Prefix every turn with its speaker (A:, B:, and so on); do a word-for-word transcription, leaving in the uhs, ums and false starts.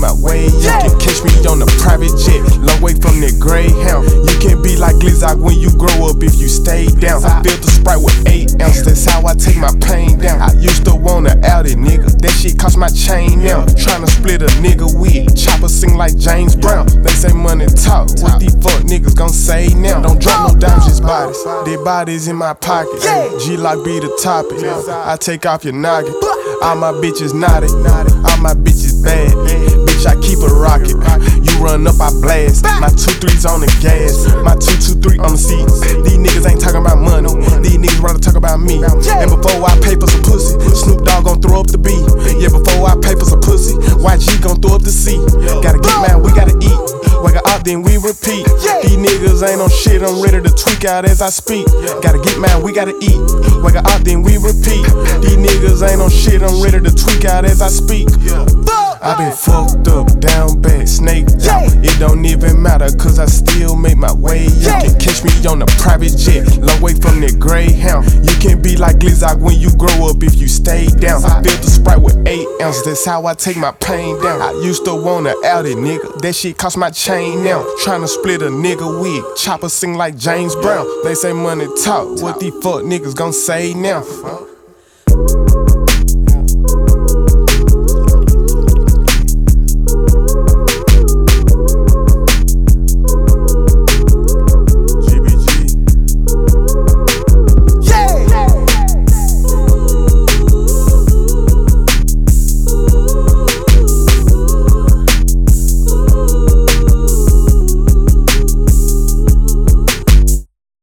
A: my way. You can catch me on a private jet, long way from that Greyhound. You can be like Glizzock when you grow up if you stay down. I built a Sprite with eight ounces, that's how I take my pain down. I used to want a Audi, nigga, that shit cost my chain now. Tryna split a nigga wig, chopper sing like James Brown. They say money talk, what these fuck niggas gon' say now? Don't drop no dimes, just bodies, dead bodies in my pocket. G-Lock be the topic, I take off your noggin. All my bitches naughty, all my bitches bad. Bitch, I keep a rocket. You run up, I blast. My two threes on the gas, my two two three on the seats. These niggas ain't talking about money, these niggas rather talk about me. And before I pay for some pussy, Snoop Dogg gon' throw up the beat. Yeah, before I pay for some pussy, Y G gon' throw up the C. Gotta get mad, we gotta eat. Wake up, then we repeat. These niggas ain't on shit, I'm ready to tweak out as I speak. Gotta get mad, we gotta eat. Wake up, then we repeat. These niggas ain't on shit, I'm ready to tweak out as I speak. I been fucked up, down bad, snaked out. It don't even matter, cause I still make my way. You can catch me on a private jet, long way from that Greyhound. You can be like Glizzock when you grow up if you stay down. I built a Sprite with eight ounces, that's how I take my pain down. I used to want a Audi, nigga, that shit cost my chain now. Tryna split a nigga wig, chopper sing like James Brown. They say money talk, what these fuck niggas gon' say now?